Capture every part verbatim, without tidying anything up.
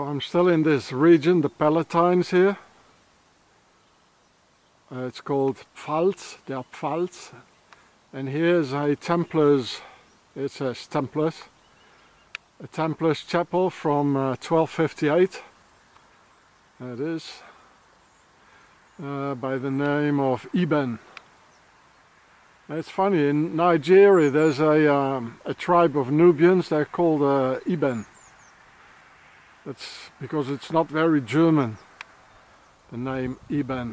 I'm still in this region, the Palatines here. Uh, it's called Pfalz, der Pfalz. And here's a Templars, it says Templars, a Templars chapel from uh, twelve fifty-eight. There it is, uh, by the name of Iben. It's funny, in Nigeria there's a, um, a tribe of Nubians, they're called uh, Iben. That's because it's not very German, the name Iben.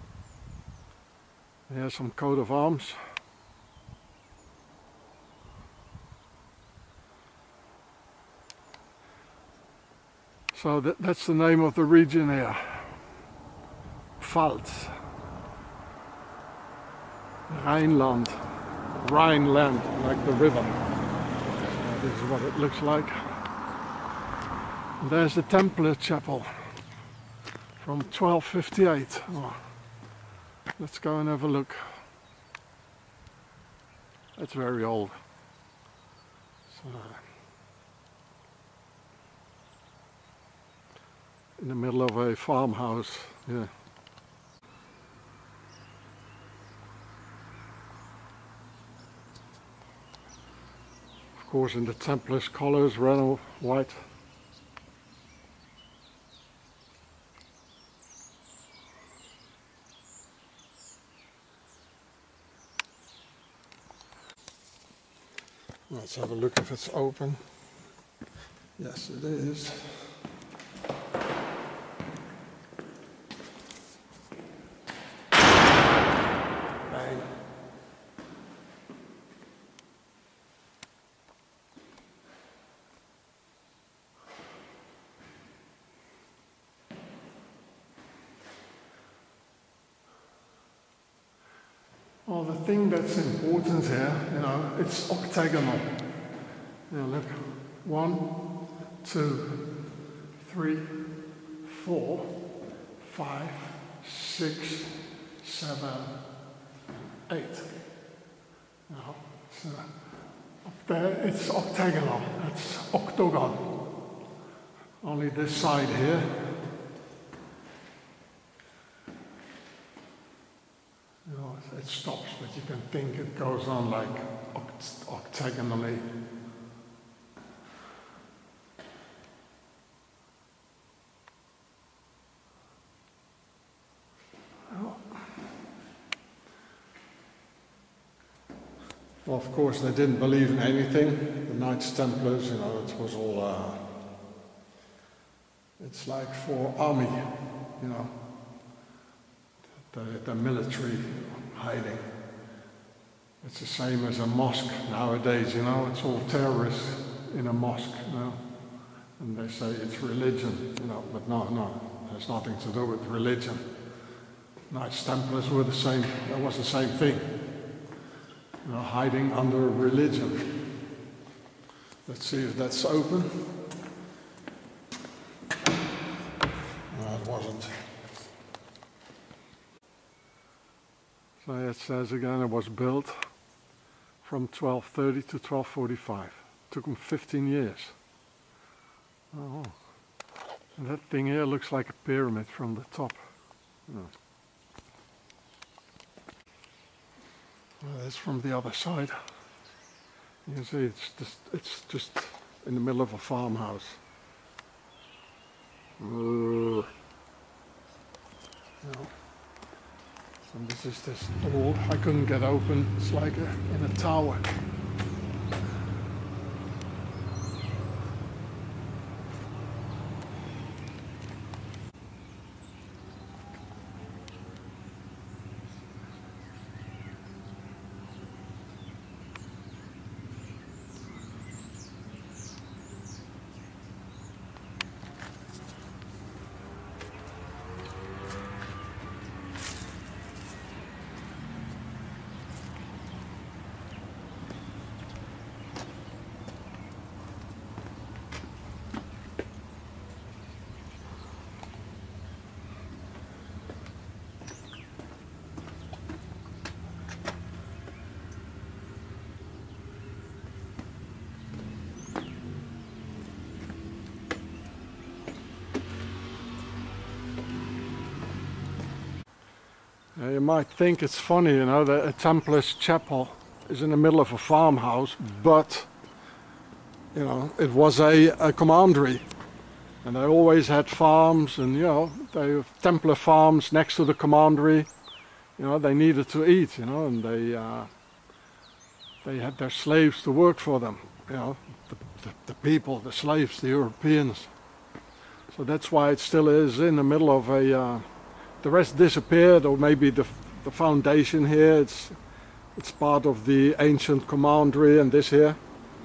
Here's some coat of arms. So that, that's the name of the region here, Pfalz. Rhineland, Rhineland, like the river. Uh, this is what it looks like. And there's the Templar Chapel from twelve fifty-eight. Oh, let's go and have a look. That's very old. So, in the middle of a farmhouse, yeah. Of course, in the Templars colors, red and white. Let's have a look if it's open. Yes, it is. Bang. Well, the thing that's important here, you know, it's octagonal. Now look, one, two, three, four, five, six, seven, eight. Now, so up there it's octagonal, it's octagon. Only this side here. You know, it stops, but you can think it goes on like oct octagonally. Well, of course, they didn't believe in anything. The Knights Templars, you know, it was all, uh, it's like for army, you know, the, the military hiding. It's the same as a mosque nowadays, you know, it's all terrorists in a mosque, you know, and they say it's religion, you know, but no, no, it has nothing to do with religion. Knights Templars were the same, that was the same thing. You know, hiding under religion. Let's see if that's open. No, it wasn't. So it says again it was built from twelve thirty to twelve forty-five. Took them fifteen years. Oh, and that thing here looks like a pyramid from the top. Oh. Well, that's from the other side. You can see it's just, it's just in the middle of a farmhouse. Uh, no. And this is this door I couldn't get open. It's like a, in a tower. Now you might think it's funny, you know, that a Templars chapel is in the middle of a farmhouse, but, you know, it was a, a commandery. And they always had farms, and, you know, they have Templar farms next to the commandery. You know, they needed to eat, you know, and they, uh, they had their slaves to work for them, you know, the, the, the people, the slaves, the Europeans. So that's why it still is in the middle of a... Uh, the rest disappeared, or maybe the, the foundation here, it's, it's part of the ancient commandery, and this here.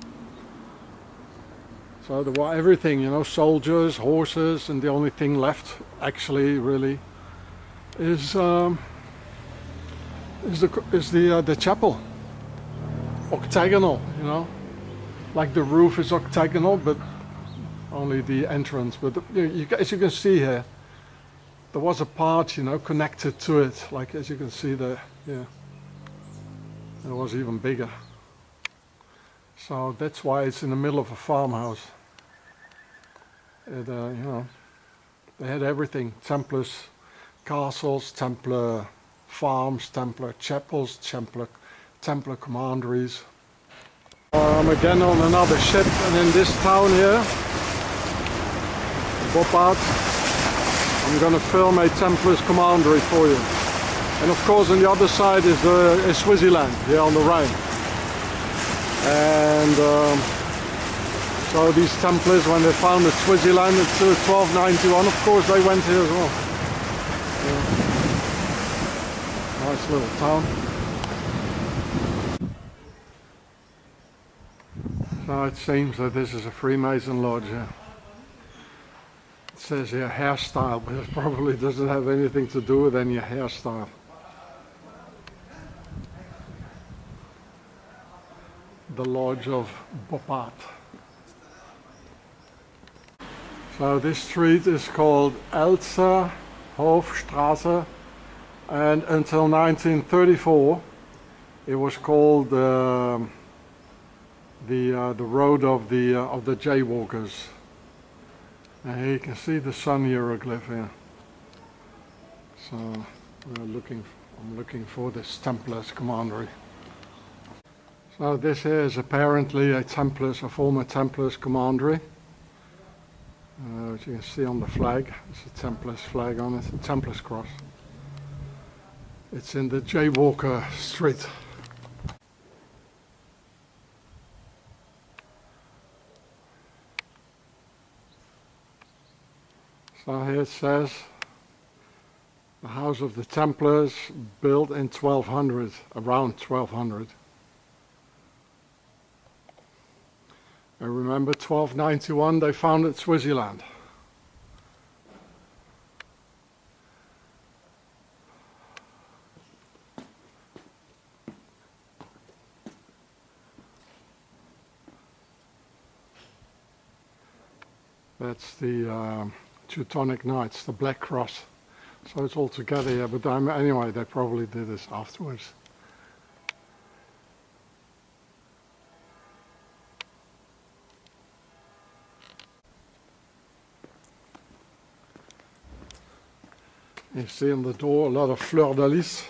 So there was everything, you know, soldiers, horses, and the only thing left, actually, really, is um, is the is the uh, the chapel, octagonal, you know, like the roof is octagonal, but only the entrance. But the, you, you, as you can see here, there was a part, you know, connected to it, like as you can see there, yeah. It was even bigger. So that's why it's in the middle of a farmhouse. It, uh, you know, they had everything: Templars castles, Templar farms, Templar chapels, Templar, Templar commanderies. I'm again on another ship, and in this town here, Boppard, I'm going to film a Templars commandery for you. And of course on the other side is, the, is Swaziland, here on the Rhine. And um, so these Templars, when they founded Swaziland in twelve ninety-one, of course they went here as well. Yeah. Nice little town. So it seems that this is a Freemason lodge here. It says here hairstyle, but it probably doesn't have anything to do with any hairstyle. The Lodge of Boppard. So this street is called Elster Hofstraße, and until nineteen thirty-four it was called uh, the uh, the road of the uh, of the jaywalkers. And here you can see the sun hieroglyph here. So we're looking, I'm looking for this Templars commandery. So this here is apparently a Templars, a former Templars commandery. Uh, as you can see on the flag, there's a Templars flag on it, a Templars cross. It's in the Jaywalker Street. So here it says, the House of the Templars, built in twelve hundred, around twelve hundred. I remember twelve ninety-one they founded Swaziland. That's the uh, Teutonic Knights, the Black Cross. So it's all together here, but um, anyway, they probably did this afterwards. You see on the door a lot of fleurs-de-lis,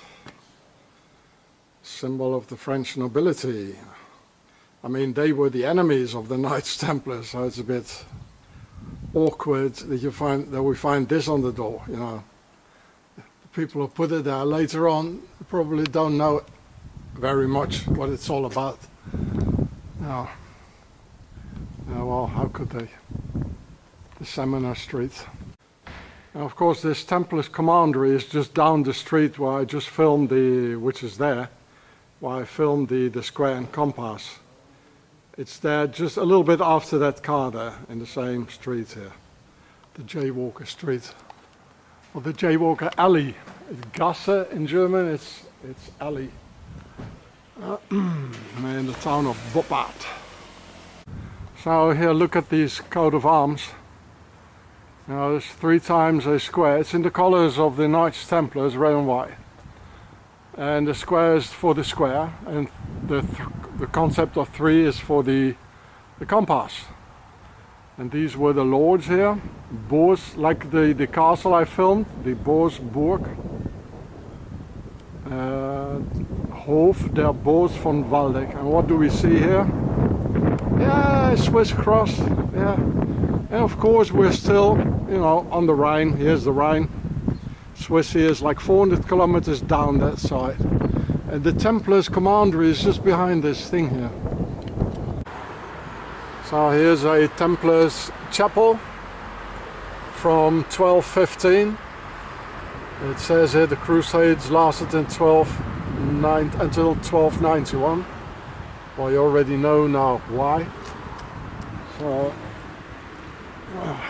symbol of the French nobility. I mean, they were the enemies of the Knights Templars, so it's a bit awkward that you find that we find this on the door. You know, the people who put it there later on probably don't know very much what it's all about. Now, now well, how could they? The Seminar Street. And of course, this Templars commandery is just down the street where I just filmed the, which is there, where I filmed the, the square and compass. It's there just a little bit after that car there, in the same street here. The Jaywalker Street. Or the Jaywalker Alley. It's Gasse in German, it's, it's alley. Uh, in the town of Boppard. So here, look at these coat of arms. Now there's three times a square. It's in the colors of the Knights Templars, red and white. And the square is for the square, and the th the concept of three is for the the compass. And these were the lords here, Boers, like the the castle I filmed, the Boersburg. Hof der Boos van Waldeck. And what do we see here? Yeah, Swiss cross. Yeah, and of course we're still, you know, on the Rhine. Here's the Rhine. Swiss here is like four hundred kilometers down that side. And the Templars commandery is just behind this thing here. So here's a Templars chapel from twelve fifteen. It says here the Crusades lasted in twelve nine until twelve ninety-one. Well, you already know now why. So, uh,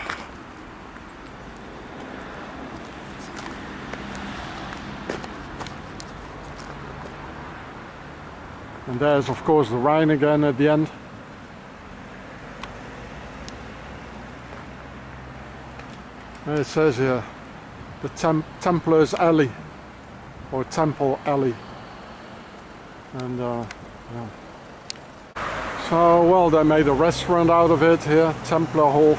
and there's of course the Rhine again at the end. And it says here the Tem Templars Alley or Temple Alley. And uh, yeah. So, well, they made a restaurant out of it here, Templerhof.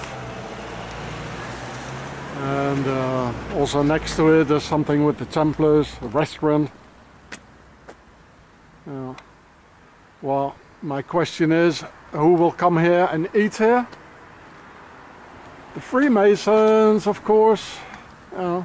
And uh, also next to it there's something with the Templars, a restaurant. Yeah. Well, my question is, who will come here and eat here? The Freemasons, of course. You know.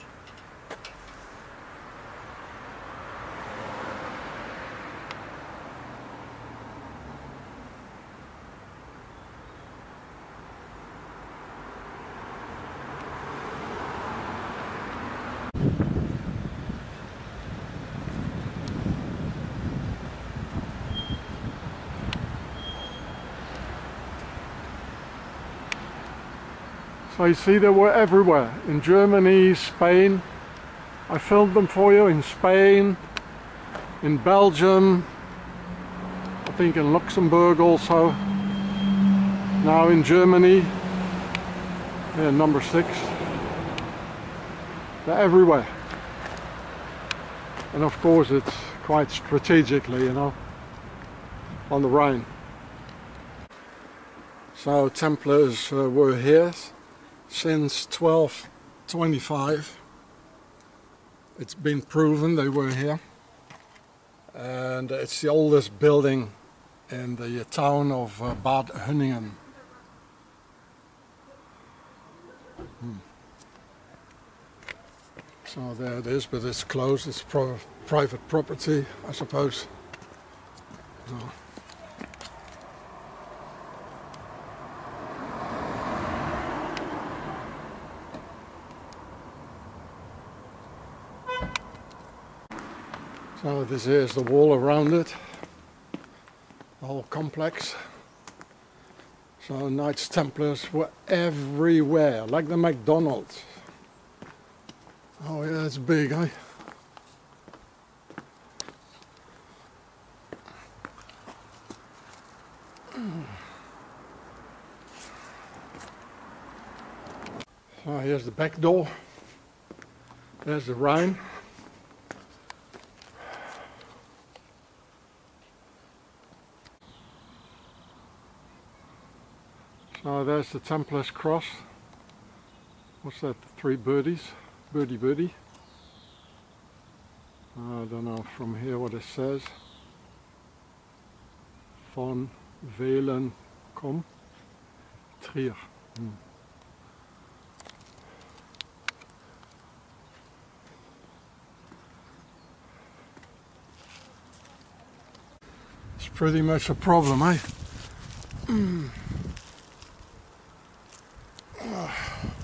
So you see, they were everywhere, in Germany, Spain. I filmed them for you in Spain, in Belgium, I think in Luxembourg also. Now in Germany, yeah, number six. They're everywhere. And of course it's quite strategically, you know, on the Rhine. So Templars uh, were here since twelve twenty-five. It's been proven they were here, and it's the oldest building in the town of uh, Bad Hünningen. Hmm. So there it is, but it's closed. It's pro private property, I suppose. So. So this is the wall around it, the whole complex. So Knights Templars were everywhere, like the McDonald's. Oh yeah, it's big, eh? So here's the back door. There's the Rhine. So there's the Templars cross. What's that? Three birdies? Birdie birdie. I don't know from here what it says. Van Velen kom Trier. Hmm. It's pretty much a problem, eh? Mm. Oh.